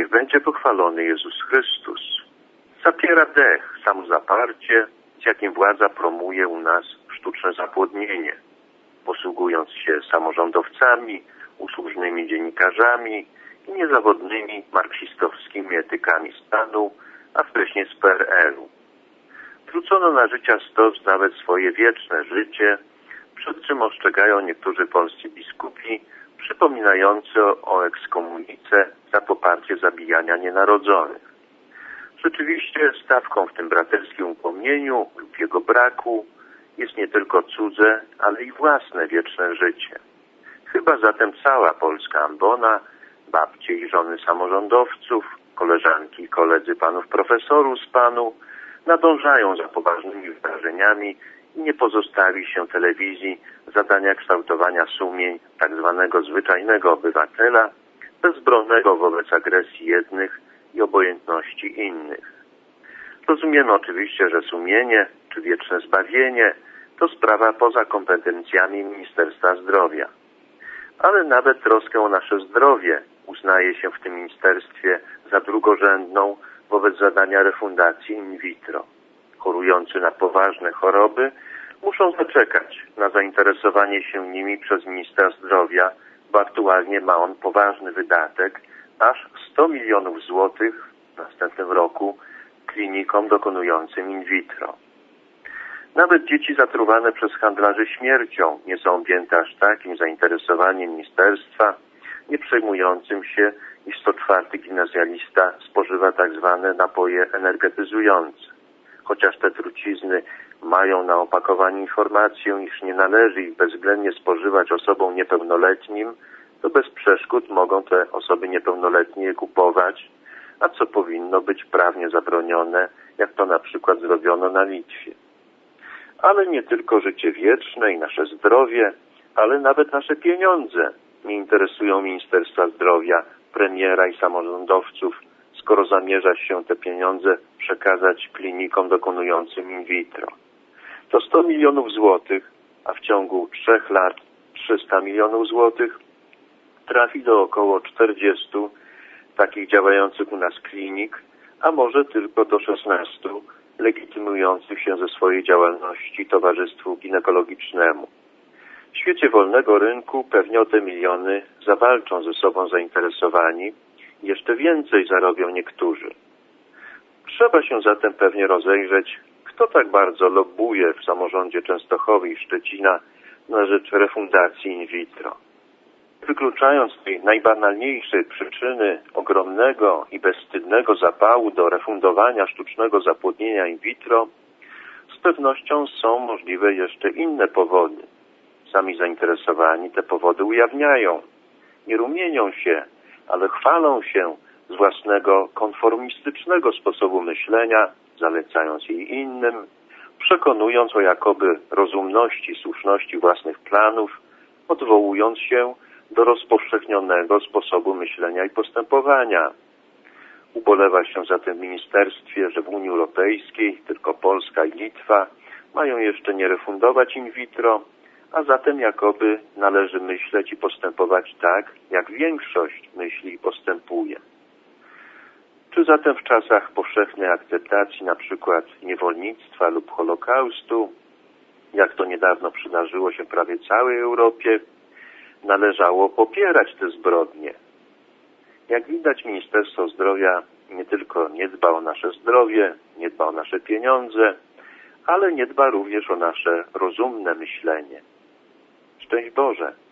Niech będzie pochwalony Jezus Chrystus. Zapiera dech samozaparcie, z jakim władza promuje u nas sztuczne zapłodnienie, posługując się samorządowcami, usłużnymi dziennikarzami i niezawodnymi marksistowskimi etykami stanu, a wcześniej z PRL-u. Wrzucono na życia stos nawet swoje wieczne życie, przed czym ostrzegają niektórzy polscy biskupi, przypominający o ekskomunice za poparcie zabijania nienarodzonych. Rzeczywiście stawką w tym braterskim upomnieniu lub jego braku jest nie tylko cudze, ale i własne wieczne życie. Chyba zatem cała polska ambona, babcie i żony samorządowców, koleżanki i koledzy panów profesorów z panu, nadążają za poważnymi wydarzeniami i nie pozostawi się telewizji zadania kształtowania sumień tak zwanego zwyczajnego obywatela, bezbronnego wobec agresji jednych i obojętności innych. Rozumiemy oczywiście, że sumienie czy wieczne zbawienie to sprawa poza kompetencjami Ministerstwa Zdrowia. Ale nawet troskę o nasze zdrowie uznaje się w tym ministerstwie za drugorzędną wobec zadania refundacji in vitro. Chorujący na poważne choroby muszą zaczekać na zainteresowanie się nimi przez ministra zdrowia, bo aktualnie ma on poważny wydatek, aż 100 milionów złotych w następnym roku klinikom dokonującym in vitro. Nawet dzieci zatruwane przez handlarzy śmiercią nie są objęte aż takim zainteresowaniem ministerstwa, nie przejmującym się, iż co czwarty gimnazjalista spożywa tak zwane napoje energetyzujące. Chociaż te trucizny mają na opakowaniu informację, iż nie należy ich bezwzględnie spożywać osobom niepełnoletnim, to bez przeszkód mogą te osoby niepełnoletnie je kupować, a co powinno być prawnie zabronione, jak to na przykład zrobiono na Litwie. Ale nie tylko życie wieczne i nasze zdrowie, ale nawet nasze pieniądze nie interesują Ministerstwa Zdrowia, premiera i samorządowców, skoro zamierza się te pieniądze przekazać klinikom dokonującym in vitro. To 100 milionów złotych, a w ciągu 3 lat 300 milionów złotych trafi do około 40 takich działających u nas klinik, a może tylko do 16 legitymujących się ze swojej działalności towarzystwu ginekologicznemu. W świecie wolnego rynku pewnie o te miliony zawalczą ze sobą zainteresowani i jeszcze więcej zarobią niektórzy. Trzeba się zatem pewnie rozejrzeć, kto tak bardzo lobbuje w samorządzie Częstochowy i Szczecina na rzecz refundacji in vitro. Wykluczając tej najbanalniejszej przyczyny ogromnego i bezwstydnego zapału do refundowania sztucznego zapłodnienia in vitro, z pewnością są możliwe jeszcze inne powody. Sami zainteresowani te powody ujawniają. Nie rumienią się, ale chwalą się z własnego konformistycznego sposobu myślenia, zalecając jej innym, przekonując o jakoby rozumności, słuszności własnych planów, odwołując się do rozpowszechnionego sposobu myślenia i postępowania. Ubolewa się zatem w ministerstwie, że w Unii Europejskiej tylko Polska i Litwa mają jeszcze nie refundować in vitro, a zatem jakoby należy myśleć i postępować tak, jak większość myśli i postępuje. Czy zatem w czasach powszechnej akceptacji np. niewolnictwa lub Holokaustu, jak to niedawno przydarzyło się prawie całej Europie, należało popierać te zbrodnie? Jak widać, Ministerstwo Zdrowia nie tylko nie dba o nasze zdrowie, nie dba o nasze pieniądze, ale nie dba również o nasze rozumne myślenie. Szczęść Boże!